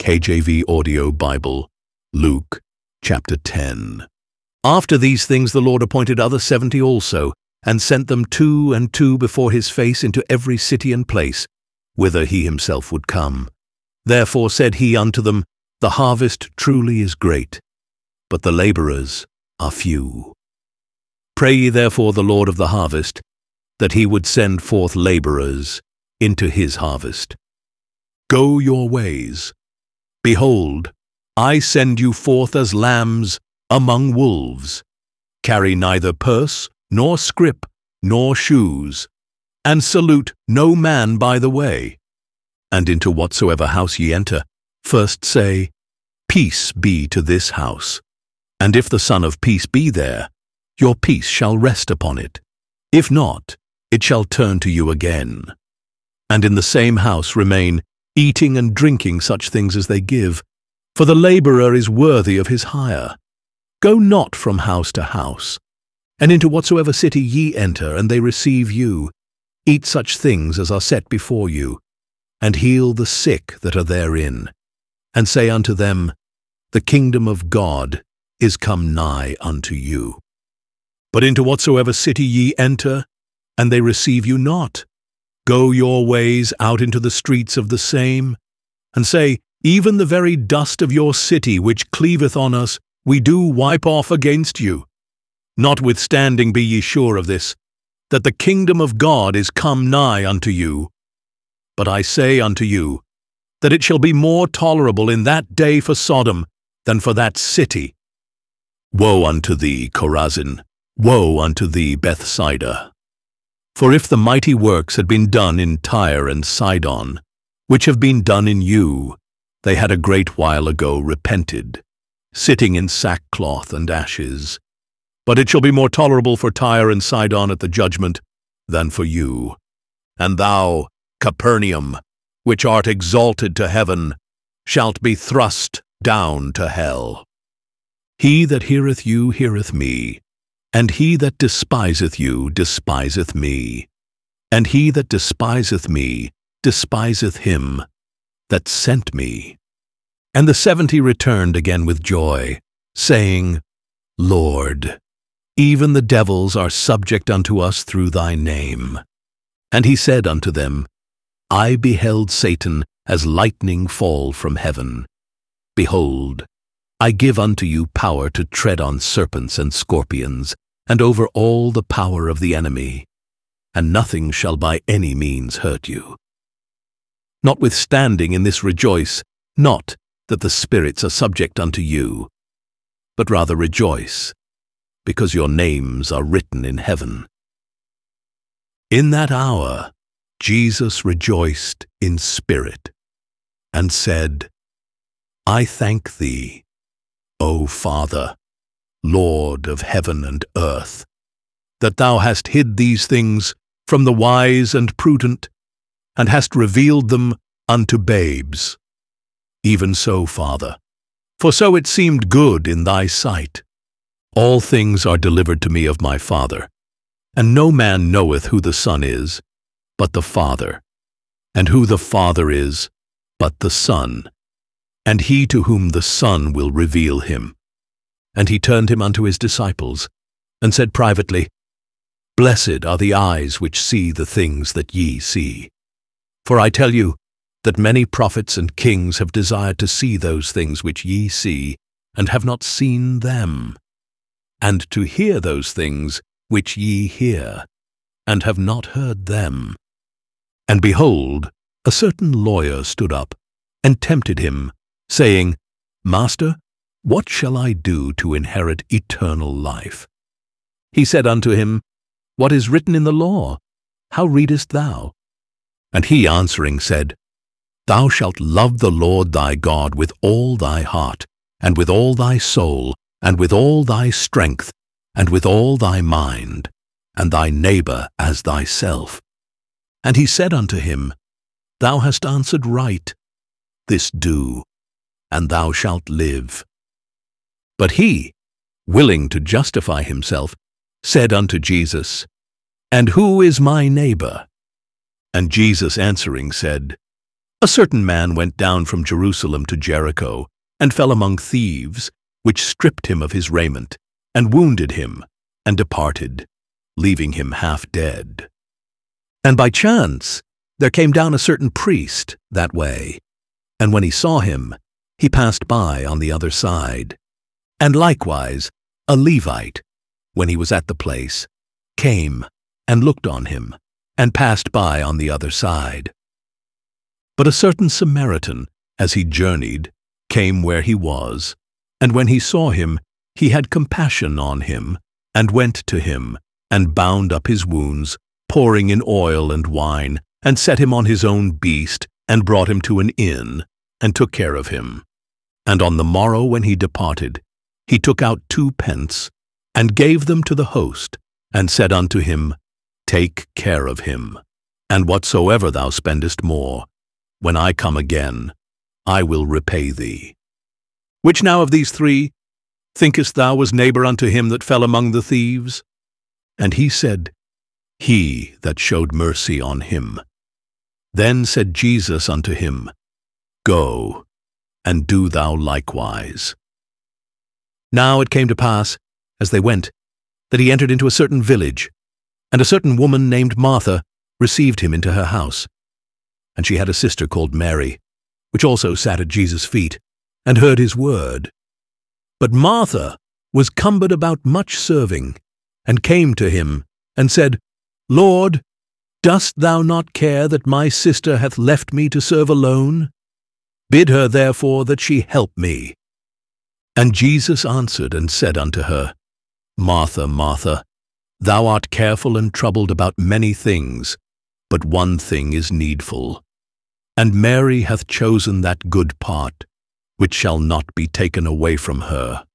KJV Audio Bible, Luke, chapter 10. After these things the Lord appointed other 70 also, and sent them 2 and 2 before his face into every city and place, whither he himself would come. Therefore said he unto them, The harvest truly is great, but the laborers are few. Pray ye therefore the Lord of the harvest, that he would send forth laborers into his harvest. Go your ways. Behold, I send you forth as lambs among wolves. Carry neither purse, nor scrip, nor shoes, and salute no man by the way. And into whatsoever house ye enter, first say, Peace be to this house. And if the Son of Peace be there, your peace shall rest upon it. If not, it shall turn to you again. And in the same house remain, eating and drinking such things as they give, for the laborer is worthy of his hire. Go not from house to house. And into whatsoever city ye enter, and they receive you, eat such things as are set before you, and heal the sick that are therein, and say unto them, The kingdom of God is come nigh unto you. But into whatsoever city ye enter, and they receive you not, go your ways out into the streets of the same, and say, Even the very dust of your city which cleaveth on us, we do wipe off against you. Notwithstanding be ye sure of this, that the kingdom of God is come nigh unto you. But I say unto you, that it shall be more tolerable in that day for Sodom than for that city. Woe unto thee, Chorazin! Woe unto thee, Bethsaida! For if the mighty works had been done in Tyre and Sidon, which have been done in you, they had a great while ago repented, sitting in sackcloth and ashes. But it shall be more tolerable for Tyre and Sidon at the judgment than for you. And thou, Capernaum, which art exalted to heaven, shalt be thrust down to hell. He that heareth you heareth me, and he that despiseth you despiseth me, and he that despiseth me despiseth him that sent me. And the 70 returned again with joy, saying, Lord, even the devils are subject unto us through thy name. And he said unto them, I beheld Satan as lightning fall from heaven. Behold, I give unto you power to tread on serpents and scorpions, and over all the power of the enemy, and nothing shall by any means hurt you. Notwithstanding in this rejoice, not that the spirits are subject unto you, but rather rejoice, because your names are written in heaven. In that hour Jesus rejoiced in spirit, and said, I thank thee, O Father, Lord of heaven and earth, that thou hast hid these things from the wise and prudent, and hast revealed them unto babes. Even so, Father, for so it seemed good in thy sight. All things are delivered to me of my Father, and no man knoweth who the Son is, but the Father, and who the Father is, but the Son, and he to whom the Son will reveal him. And he turned him unto his disciples, and said privately, Blessed are the eyes which see the things that ye see. For I tell you, that many prophets and kings have desired to see those things which ye see, and have not seen them, and to hear those things which ye hear, and have not heard them. And behold, a certain lawyer stood up, and tempted him, saying, Master, what shall I do to inherit eternal life? He said unto him, What is written in the law? How readest thou? And he answering said, Thou shalt love the Lord thy God with all thy heart, and with all thy soul, and with all thy strength, and with all thy mind, and thy neighbor as thyself. And he said unto him, Thou hast answered right. This do, and thou shalt live. But he, willing to justify himself, said unto Jesus, And who is my neighbor? And Jesus answering said, A certain man went down from Jerusalem to Jericho, and fell among thieves, which stripped him of his raiment, and wounded him, and departed, leaving him half dead. And by chance there came down a certain priest that way, and when he saw him, he passed by on the other side. And likewise a Levite, when he was at the place, came and looked on him, and passed by on the other side. But a certain Samaritan, as he journeyed, came where he was, and when he saw him, he had compassion on him, and went to him, and bound up his wounds, pouring in oil and wine, and set him on his own beast, and brought him to an inn, and took care of him. And on the morrow when he departed, he took out 2 pence, and gave them to the host, and said unto him, Take care of him, and whatsoever thou spendest more, when I come again, I will repay thee. Which now of these 3 thinkest thou was neighbor unto him that fell among the thieves? And he said, He that showed mercy on him. Then said Jesus unto him, Go, and do thou likewise. Now it came to pass, as they went, that he entered into a certain village, and a certain woman named Martha received him into her house. And she had a sister called Mary, which also sat at Jesus' feet, and heard his word. But Martha was cumbered about much serving, and came to him, and said, Lord, dost thou not care that my sister hath left me to serve alone? Bid her therefore that she help me. And Jesus answered and said unto her, Martha, Martha, thou art careful and troubled about many things, but one thing is needful. And Mary hath chosen that good part, which shall not be taken away from her.